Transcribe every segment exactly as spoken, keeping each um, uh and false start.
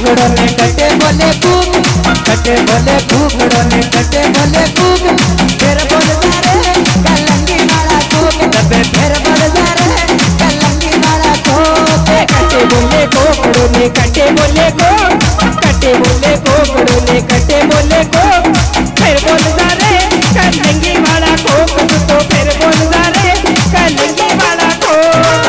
कुकड़ों ने कटे बोले कूक, कटे बोले कुकड़ों ने कटे बोले कूक, फिर बोलता रे कलंगी वाला कूक, तबे फिर बोलता रे कलंगी वाला कूक। कटे बोले कुकड़ों ने कटे बोले कूक, कटे बोले कुकड़ों ने कटे बोले कूक, फिर बोलता रे कलंगी वाला कूक, तो फिर बोलता रे कलंगी वाला कूक।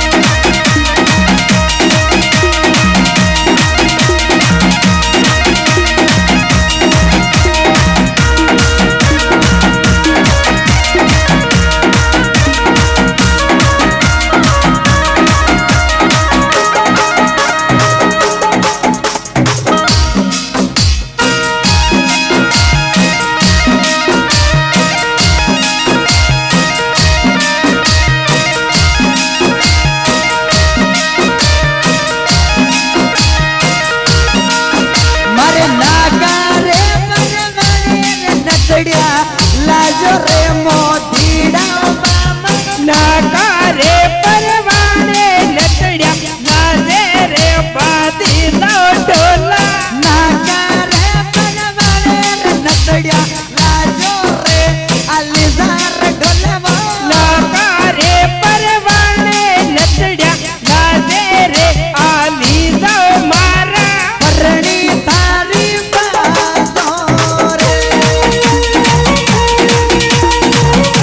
लाजो रे मोतीड़ा नाकारे परवाने लतड़िया लाजे रे बादी डोला, नाकारे परवाने लतड़िया लाजो रे अलीजार डोलवा, नाकारे परवाने लतड़िया लाजे रे अलीजा मारा परणी तारी बाजो रे।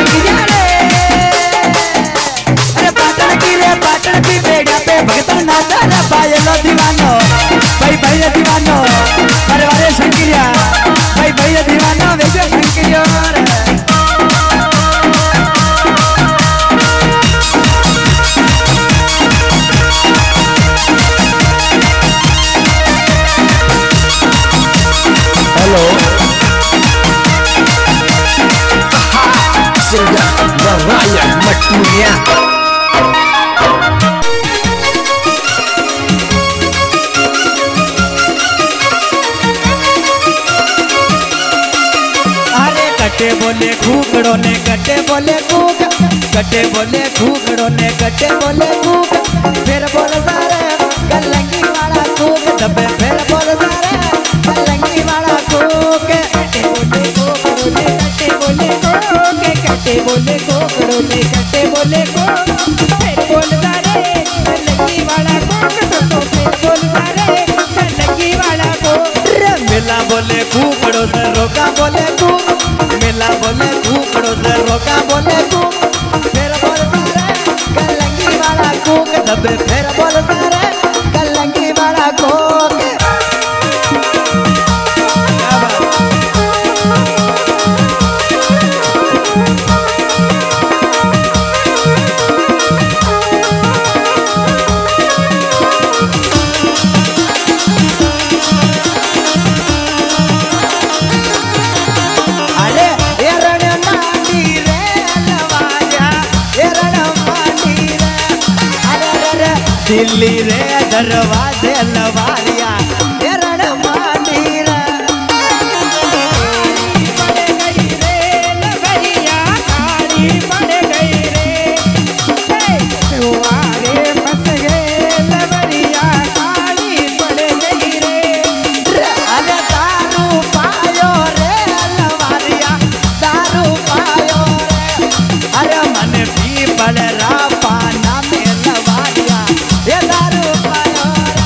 संगिया रे अरे पाटन की रे पाटन की बेड़ा पे भगता नाचा रे पायलो दीवानो भाई भाई दीवानो अरे वाले संगिया भाई भाई दीवानो वेजो संगिया रे हेलो Singgah Baraya Matunya अरे कटे बोले खूकड़ो ने कटे बोले खूक कटे बोले खूकड़ो ने कटे बोले खूक फिर बोल सारे कलंगी वाला खूक दबे फिर बोल सारे कलंगी वाला खूक कटे बोले खूकड़ो ने कटे बोले खूक कटे बोले खूकड़ो ने कटे बोले खूक फिर बोल सारे कलंगी वाला खूक तो फिर बोल सारे कलंगी वाला खूक मिला बोले खूकड़ो से रोका बोले खूक मिला बोले खूकड़ो से रोका बोले खूक फिर बोल सारे कलंगी वाला खूक दबे फिर बोल सारे कलंगी वाला खूक क्या बात अरे ये रण नानी रे लवाया ये रण मानी रे अरे अरे दिल्ली रे दरवाजे लवारिया ये रण मानी रे पड़ गई रे लवरिया काली पड़ गई रे दुआरे फंस गए लवरिया काली पड़ गई रे अरे दारू पायो रे लवारिया दारू पायो रे अरे मन भी बलरा पाना में लवारिया ये दारू पायो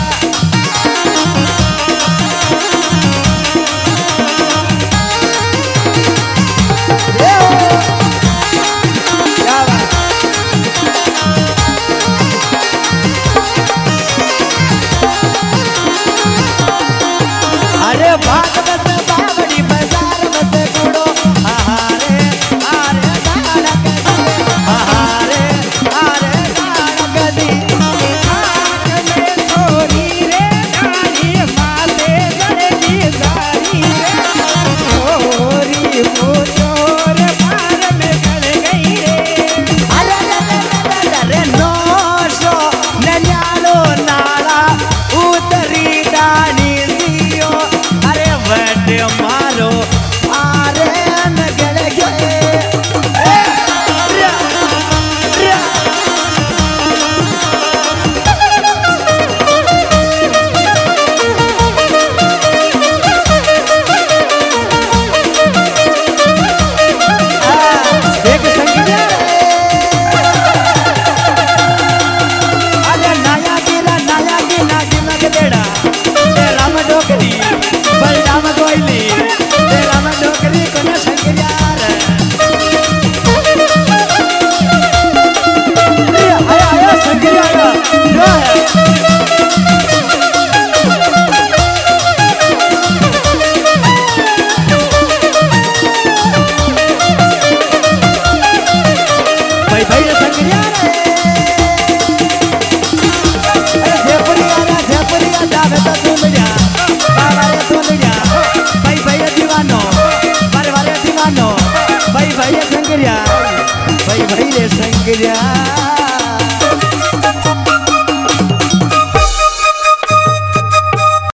रे ये क्या बात अरे भाग बस बावड़ी बाजार बस गुड़ो आहारे आरे गाड़क दी आहारे आरे गाड़क दी आग में छोरी रे गाड़ी माथे गड़गी सारी रे छोरी मोचोर पार में गड़ गई रे अरे अरे अरे नौशो नन्यालो नाला उतरी डानी दियो अरे वट मारो आरे न गड़ गए ए, रा, रा। आ, एक संगीत अरे नया गिला नया गिला गिला गदेड़ा तेरा में डोकरी बलरा में गोइली तेरा में डोकरी कोने संगिया रे आया आया संगिया आया जो है भाई भाई ये संगिया रे अरे जयपुरिया रे जयपुरिया जावे तो सुन जा बाबा रे सुन जा भाई भाई दीवानो बारे बारे दीवानो भाई भाई संगिया भाई भाई रे संगिया